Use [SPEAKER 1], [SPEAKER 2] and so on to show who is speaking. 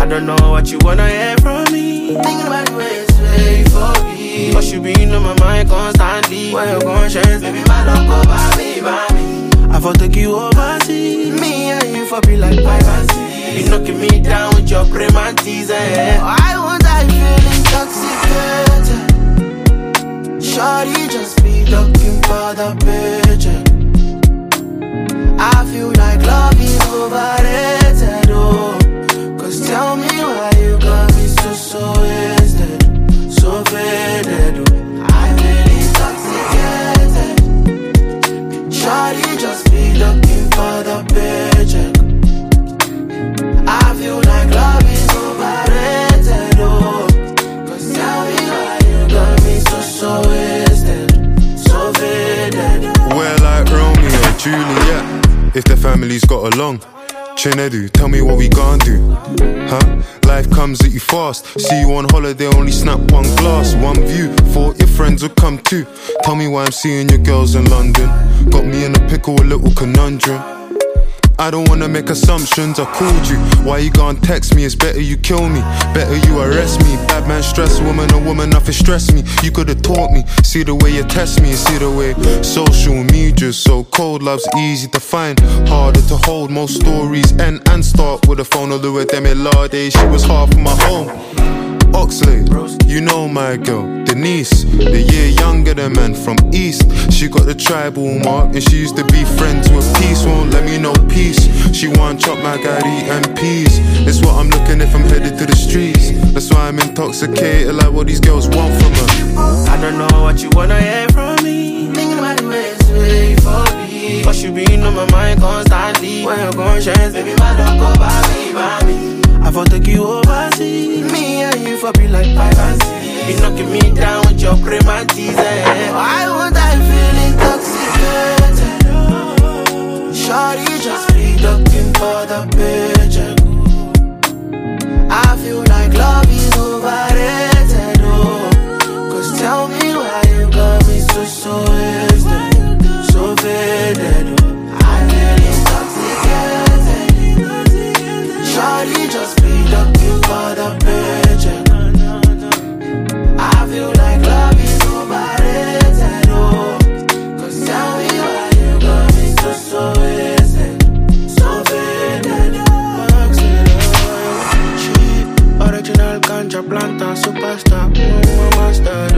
[SPEAKER 1] I don't know what you wanna hear from me. Thinking about the way it's way for me. Cause you been on my mind constantly. Where your conscience, baby, my love go by me. I for take you overseas. Me and you for be like 5 and 6. You knocking me down with your prematis, eh? Why won't I feel intoxicated? Shawty just be looking for the paycheck. I feel like love is overrated, oh. Cause tell me why you got me so wasted, so faded, oh. I feel intoxicated. Shawty just be looking for the paycheck. I feel like love is overrated, oh. Cause tell me why you got me so wasted, so faded.
[SPEAKER 2] We're like Romeo and Juliet, if the families got along. Chinedu, tell me what we gon' do, huh? Life comes at you fast. See you on holiday, only snap one glass, one view. Thought your friends would come too. Tell me why I'm seeing your girls in London. Got me in a pickle, a little conundrum. I don't wanna make assumptions, I called you. Why you gon' text me? It's better you kill me, better you arrest me. Bad man stress, woman, a woman, nothing stress me. You could've taught me, see the way you test me. See the way social media's so cold. Love's easy to find, harder to hold. Most stories end and start with a phone. Although at them Lade, she was half my home. Oxley, you know my girl, Denise, the year younger than man from East. She got the tribal mark and she used to be friends with Peace. Won't let me know peace. She want chop my gari and peas. That's what I'm looking if I'm headed to the streets. That's why I'm intoxicated, like what these girls want from her.
[SPEAKER 1] I don't know what you wanna hear from me. Thinking about the way it's way for me. Cause you been on my mind constantly. When your conscience, baby, my love go by me. I for take you overseas. Me and you for be like 5 and 6. You knocking me down with your prematis, eh? Why won't I feel intoxicated? Shawty just be looking for the paycheck. I feel like love is overrated, oh. Cause tell me why you got me so wasted, so faded, oh. I feel intoxicated. Shawty just be looking for the paycheck. I feel like love is overrated, oh. Cause tell me why you got me so wasted, so faded. She original ganja planta superstar, master.